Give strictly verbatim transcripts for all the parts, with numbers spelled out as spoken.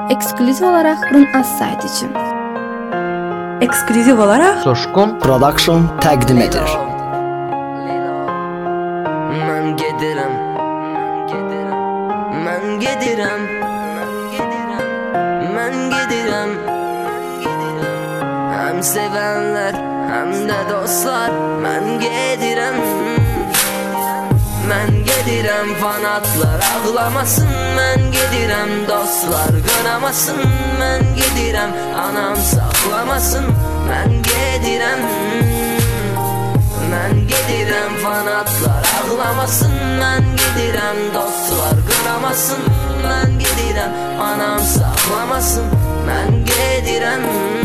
Ekskluziv olaraq Run Az saytı üçün. Ekskluziv olaraq Coşqun Production təqdim edir. Mən gedirəm, mən gedirəm, mən gedirəm. Həm sevənlər, həm də dostlar, mən gedirəm. Mən gedirəm, fanatlar ağlamasın. Mən gedirəm, dostlar qınamasın. Mən gedirəm, anam saxlamasın. Mən gedirəm, mən gedirəm, fanatlar ağlamasın. Mən gedirəm, dostlar qınamasın. Mən gedirəm, anam saxlamasın. Mən gedirəm,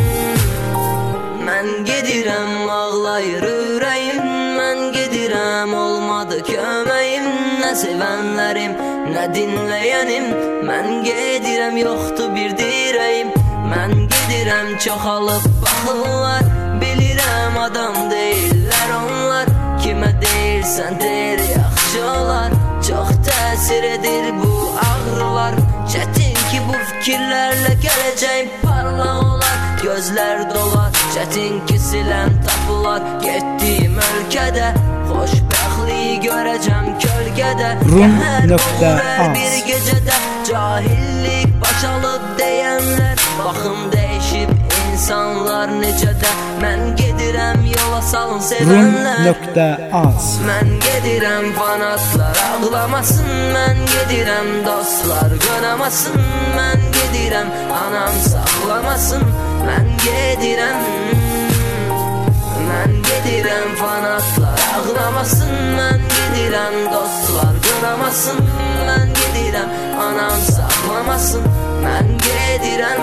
mən gedirəm, ağlayır ürəyim. Mən gedirəm, olmadı köməyim. Nə sevənlərim, nə dinləyənim. Mən gedirəm, yoxdur bir dirəyim. Mən gedirəm, çoxalıb baxırlar. Bilirəm, adam deyirlər onlar. Kimə deyirsən deyir, yaxşı olar. Çox təsir edir bu ağrılar. Çətin ki bu fikirlərlə gələcəyim parlaq olar. Gözlər dolar, çətin ki siləm tapılar. Getdiyim ölkədə xoşbəxtliyi görəcəm kölgədə. Run nöqtə az bir gecədə cahillik baş alıb deyənlər. Baxım dəyişib insanlar necədə. Mən gedirəm, yola salın sevənlər. Run nöqtə az Mən gedirəm, fanatlar ağlamasın. Mən gedirəm, dostlar qınamasın. Mən gedirəm, anam saxlamasın. Mən gedirəm, mən gedirəm, fanatlar ağlamasın. Mən gedirəm, dostlar qınamasın. Mən gedirəm, anam saxlamasın. Mən gedirəm.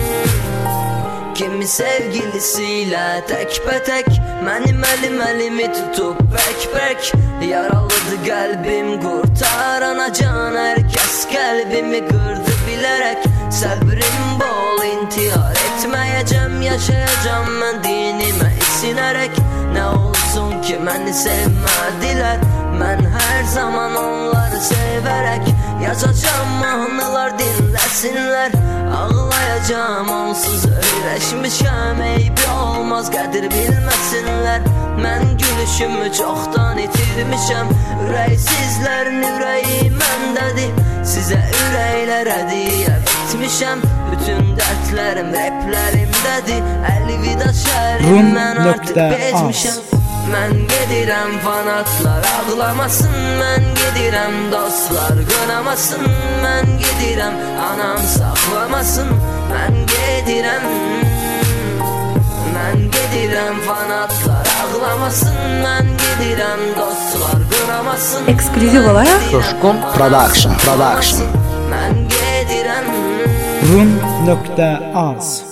Kimi sevgilisiyle təkbətək mənim əlim əlimi tutub bək-bək. Yaralıdır qəlbim qurtarana can. Hər kəs qəlbimi qırdı bilərək. Səbrim bol, intihar etməyəcəm. Yaşayacam mən dinimə isinərək. Nə olsun ki məni sevmədilər. Mən hər zaman onları sevərək yazacam mahnılar dinləsinlər. Ağlayacam onsuz öyrəşmişəm. Eybi olmaz qədir bilməsinlər. Mən gülüşümü çoxdan itirmişəm. Ürəksizlərin ürəyi məndədir. Sizə ürəklər hədiyyə etmişəm. Bütün dərdlərim replərimdədir. Əlvida şərim mən artıq bezmişəm. Mən gedirəm, fanatlar ağlamasın. Mən gedirəm, dostlar qınamasın. Mən gedirəm, anam saxlamasın. Mən gedirəm, mən gedirəm, fanatlar ağlamasın. Mən gedirəm, dostlar qınamasın. ekskluziv olaraq Coşqun Production, production. Mən gedirəm. Run nöqtə az